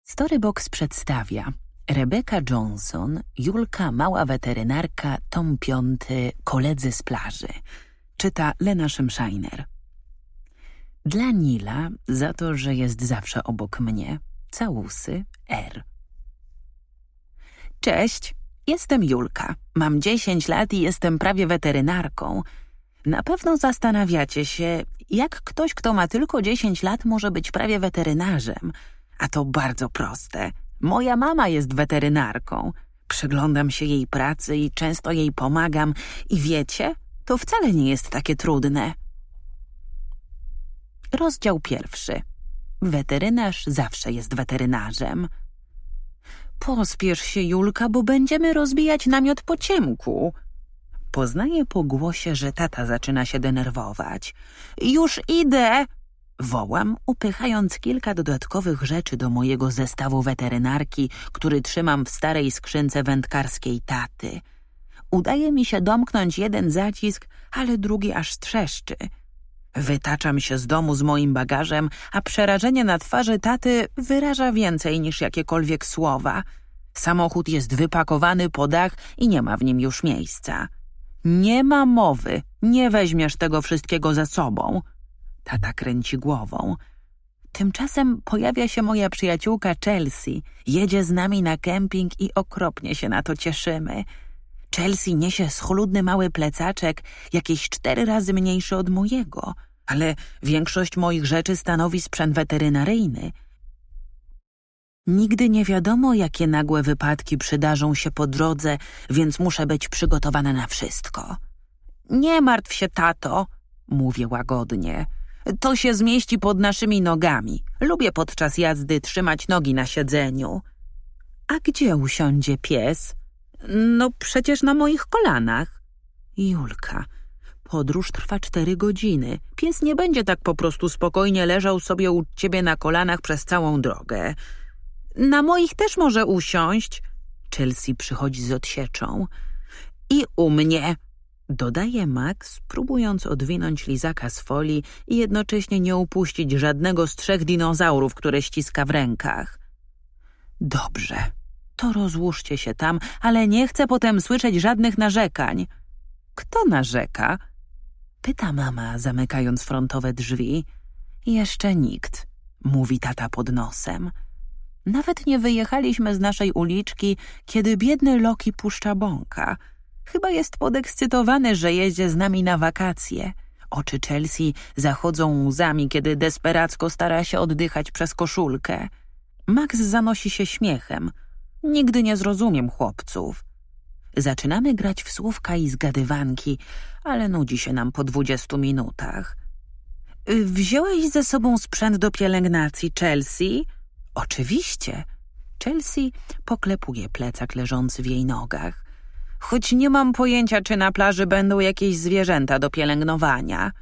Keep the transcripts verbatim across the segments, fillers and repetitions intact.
Storybox przedstawia Rebecca Johnson, Julka, mała weterynarka, tom piąty, koledzy z plaży. Czyta Lena Szymszajner. Dla Nila, za to, że jest zawsze obok mnie, całusy R. Cześć, jestem Julka. Mam dziesięć lat i jestem prawie weterynarką. Na pewno zastanawiacie się, jak ktoś, kto ma tylko dziesięć lat, może być prawie weterynarzem. A to bardzo proste. Moja mama jest weterynarką. Przyglądam się jej pracy i często jej pomagam. I wiecie, to wcale nie jest takie trudne. Rozdział pierwszy. Weterynarz zawsze jest weterynarzem. Pospiesz się, Julka, bo będziemy rozbijać namiot po ciemku. Poznaję po głosie, że tata zaczyna się denerwować. Już idę! Wołam, upychając kilka dodatkowych rzeczy do mojego zestawu weterynarki, który trzymam w starej skrzynce wędkarskiej taty. Udaje mi się domknąć jeden zacisk, ale drugi aż trzeszczy. Wytaczam się z domu z moim bagażem, a przerażenie na twarzy taty wyraża więcej niż jakiekolwiek słowa. Samochód jest wypakowany po dach i nie ma w nim już miejsca. Nie ma mowy, nie weźmiesz tego wszystkiego ze sobą. Tata kręci głową. Tymczasem pojawia się moja przyjaciółka Chelsea. Jedzie z nami na kemping i okropnie się na to cieszymy. Chelsea niesie schludny mały plecaczek, jakieś cztery razy mniejszy od mojego, ale większość moich rzeczy stanowi sprzęt weterynaryjny. Nigdy nie wiadomo, jakie nagłe wypadki przydarzą się po drodze, więc muszę być przygotowana na wszystko. Nie martw się, tato, mówię łagodnie. To się zmieści pod naszymi nogami. Lubię podczas jazdy trzymać nogi na siedzeniu. A gdzie usiądzie pies? No przecież na moich kolanach. Julka, podróż trwa cztery godziny. Pies nie będzie tak po prostu spokojnie leżał sobie u ciebie na kolanach przez całą drogę. Na moich też może usiąść. Chelsea przychodzi z odsieczą. I u mnie, dodaje Max, próbując odwinąć lizaka z folii i jednocześnie nie upuścić żadnego z trzech dinozaurów, które ściska w rękach. Dobrze, to rozłóżcie się tam, ale nie chcę potem słyszeć żadnych narzekań. Kto narzeka? Pyta mama, zamykając frontowe drzwi. Jeszcze nikt, mówi tata pod nosem. Nawet nie wyjechaliśmy z naszej uliczki, kiedy biedny Loki puszcza bąka. Chyba jest podekscytowany, że jedzie z nami na wakacje. Oczy Chelsea zachodzą łzami, kiedy desperacko stara się oddychać przez koszulkę. Max zanosi się śmiechem. Nigdy nie zrozumiem chłopców. Zaczynamy grać w słówka i zgadywanki, ale nudzi się nam po dwudziestu minutach. Wziąłeś ze sobą sprzęt do pielęgnacji, Chelsea? Oczywiście. Chelsea poklepuje plecak leżący w jej nogach. Choć nie mam pojęcia, czy na plaży będą jakieś zwierzęta do pielęgnowania.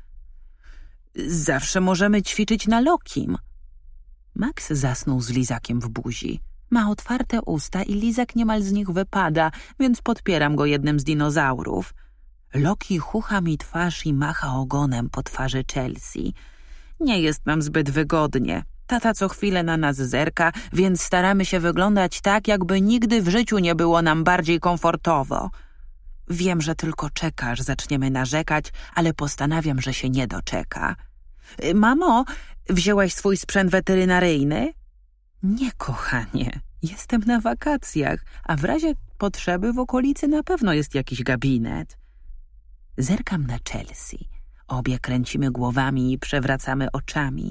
Zawsze możemy ćwiczyć na Lokim. Max zasnął z lizakiem w buzi. Ma otwarte usta i lizak niemal z nich wypada, więc podpieram go jednym z dinozaurów. Loki chucha mi twarz i macha ogonem po twarzy Chelsea. Nie jest nam zbyt wygodnie. Tata co chwilę na nas zerka, więc staramy się wyglądać tak, jakby nigdy w życiu nie było nam bardziej komfortowo. Wiem, że tylko czeka, aż zaczniemy narzekać, ale postanawiam, że się nie doczeka. Mamo, wzięłaś swój sprzęt weterynaryjny? Nie, kochanie, jestem na wakacjach, a w razie potrzeby w okolicy na pewno jest jakiś gabinet. Zerkam na Chelsea. Obie kręcimy głowami i przewracamy oczami.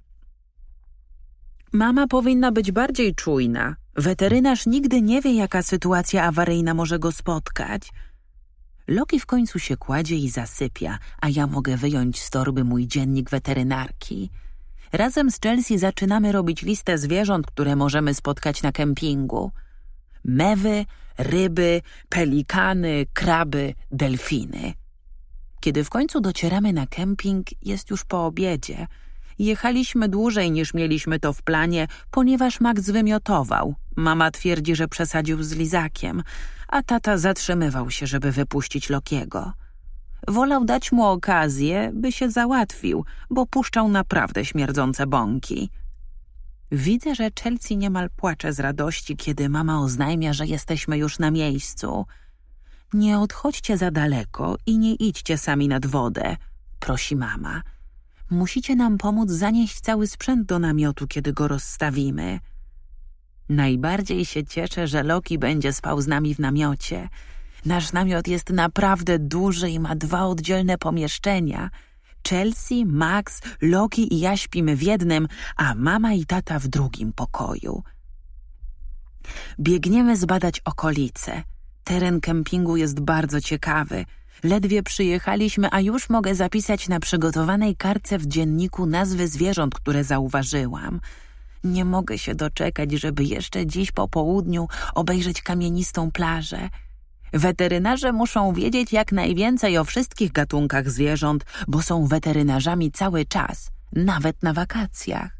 Mama powinna być bardziej czujna. Weterynarz nigdy nie wie, jaka sytuacja awaryjna może go spotkać. Loki w końcu się kładzie i zasypia, a ja mogę wyjąć z torby mój dziennik weterynarki. Razem z Chelsea zaczynamy robić listę zwierząt, które możemy spotkać na kempingu. Mewy, ryby, pelikany, kraby, delfiny. Kiedy w końcu docieramy na kemping, jest już po obiedzie. Jechaliśmy dłużej niż mieliśmy to w planie, ponieważ Max wymiotował. Mama twierdzi, że przesadził z lizakiem, a tata zatrzymywał się, żeby wypuścić Lokiego. Wolał dać mu okazję, by się załatwił, bo puszczał naprawdę śmierdzące bąki. Widzę, że Chelsea niemal płacze z radości, kiedy mama oznajmia, że jesteśmy już na miejscu. Nie odchodźcie za daleko i nie idźcie sami nad wodę, prosi mama. Musicie nam pomóc zanieść cały sprzęt do namiotu, kiedy go rozstawimy. Najbardziej się cieszę, że Loki będzie spał z nami w namiocie. Nasz namiot jest naprawdę duży i ma dwa oddzielne pomieszczenia. Chelsea, Max, Loki i ja śpimy w jednym, a mama i tata w drugim pokoju. Biegniemy zbadać okolice. Teren kempingu jest bardzo ciekawy. Ledwie przyjechaliśmy, a już mogę zapisać na przygotowanej kartce w dzienniku nazwy zwierząt, które zauważyłam. Nie mogę się doczekać, żeby jeszcze dziś po południu obejrzeć kamienistą plażę. Weterynarze muszą wiedzieć jak najwięcej o wszystkich gatunkach zwierząt, bo są weterynarzami cały czas, nawet na wakacjach.